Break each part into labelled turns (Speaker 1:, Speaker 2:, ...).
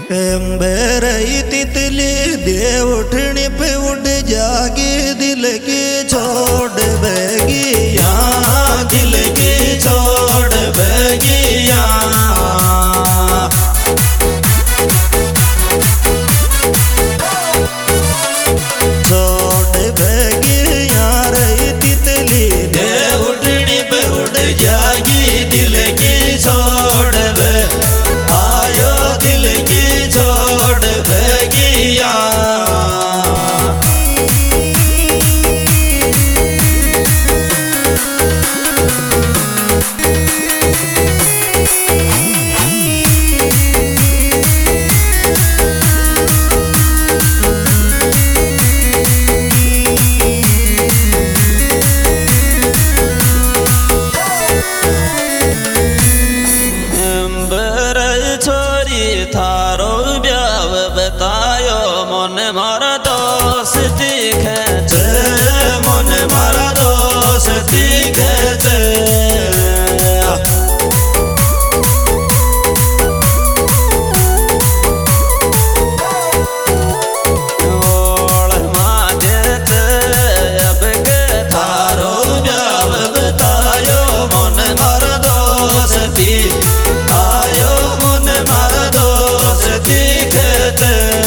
Speaker 1: एम्बेरई तितली दे उठने पे उड़ जागी दिल की छोड़ बेगिया दिल की छोड़ बेगिया छोड़ बेगिया रही तितली दे उठने पे उड़ जागी दिल की छोड़ बे आयो दिल की छोड़ बेगिया थारो ब्याव बतायो मन मारा दोस्ती खेच मन मारा दोस्ती खेच ओल मादेत अब के थारो ब्याव बतायो मन मारा दोस्ती आयो मन मारा दोस्ती खेच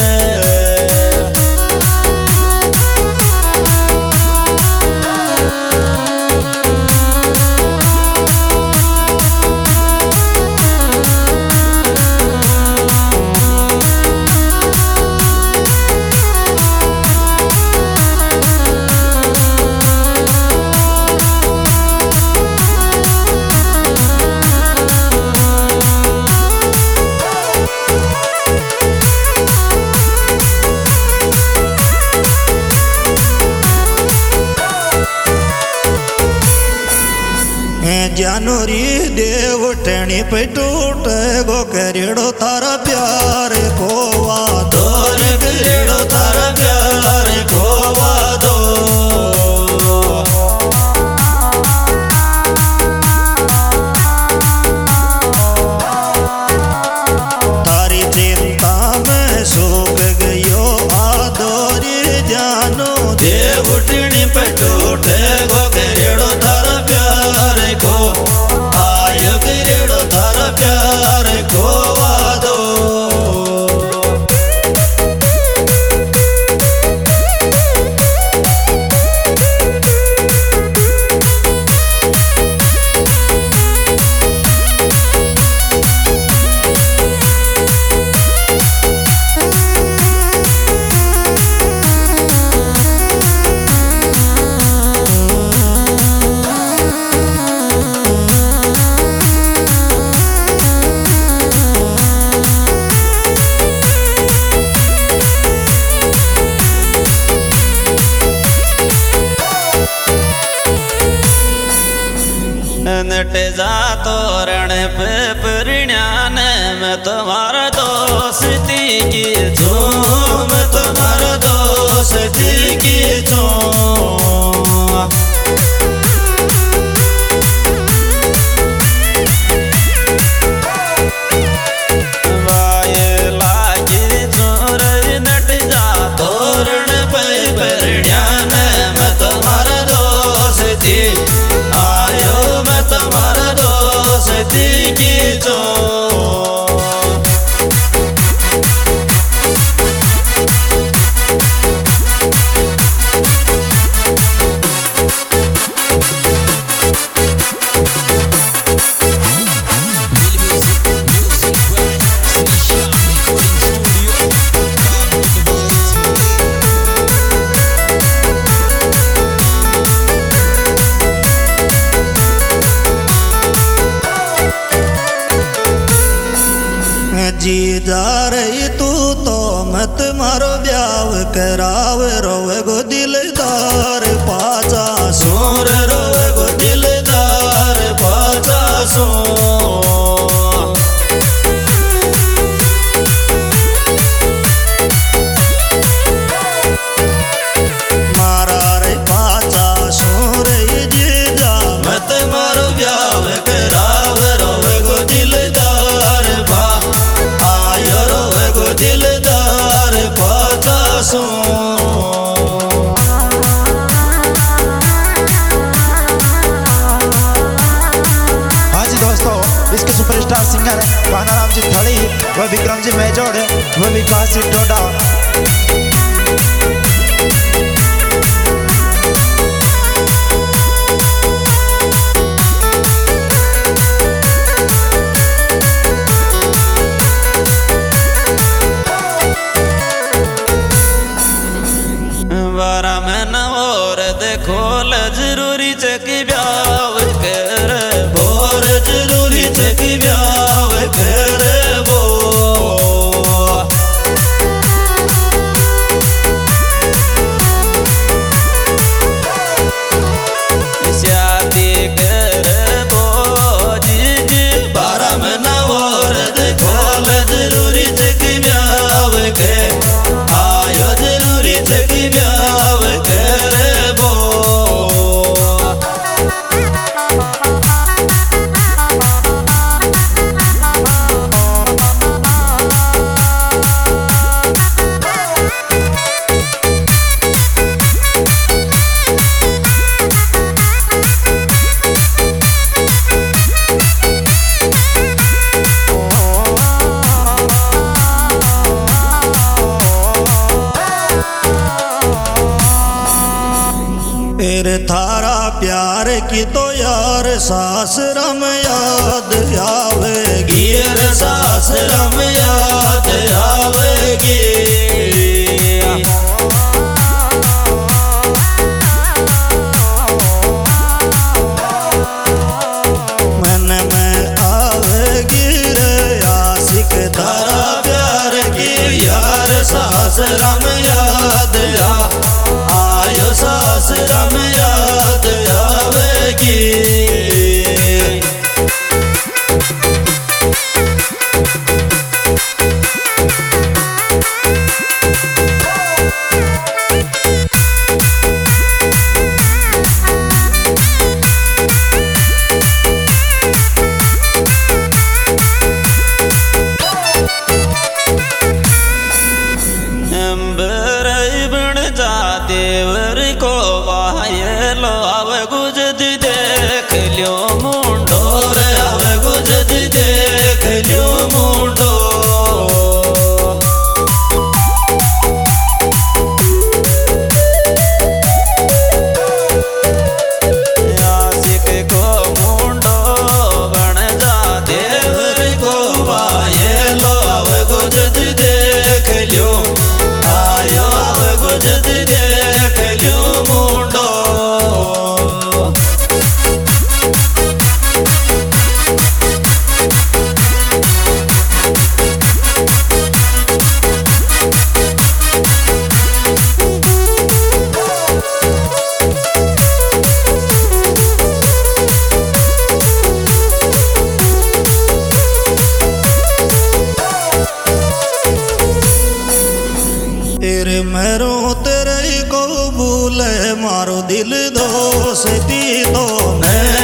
Speaker 1: जानोरी देव टणी पे टूट गो करेड़ो तारा प्यार कोवा दो करेड़ो तारा प्यार कोवा दो तारी चिंता में सूख गयो आदोरी जानो देव टणी पे टूट गो करेड़ो तारा प्यार को आयो करेड़ो थारा प्यार को वादो नट जा तोरण पे परिण्यान में तुम्हारा दोस्ती की झूम तुम्हारा दोस्ती की झूम वाये लागी जोर नट जा तोरण पे परिण्यान में तुम्हारा दोस्ती आयो मैं तुम्हारा दोस्ती की जो जी जा रही तू तो मत मारो ब्याव कराव रोवे गो दिलदार पाचा सोर रोवे गो दिलदार पाचा सो मारा रे पाचा सोर जी जा मत मारो ब्याव कराव रोवे गो दिलदार आयो रोवे गो सो।
Speaker 2: हाँ जी दोस्तों, इसके सुपरस्टार सिंगर है कानाराम जी थड़ी, वह विक्रम जी मेजोड़, वह विकास जी डोडा।
Speaker 1: बारा महीना और देखो ल जरूरी है कि ब्याह कर बोर, जरूरी है कि ब्याह कर बो। शादी कर बो जी जी, बारा महीना और देखो ल जरूरी है कि ब्याह कर, आयो जरूरी है कि ब्याह कर बो। तेरे थारा प्यार की तो यार सास रम याद आवेगी, सास रम याद आवेगी। मन में आवेगी रे आशिक थारा प्यार की, यार सास रम याद आयो, सास रम याद आवेगी। देवर को वाये लो आवे गुजद देख लियो मुंडो रे, आवे गुजद देख लियो मुंडो। आशिक को मुंडो बन जा, देवर को वाये लो आवे गुजद देख लियो, आयो आवे गुजद देख लियो मुंडो। तेरे मेरो तेरे को भूले मारो दिल दोस्ती तो मैं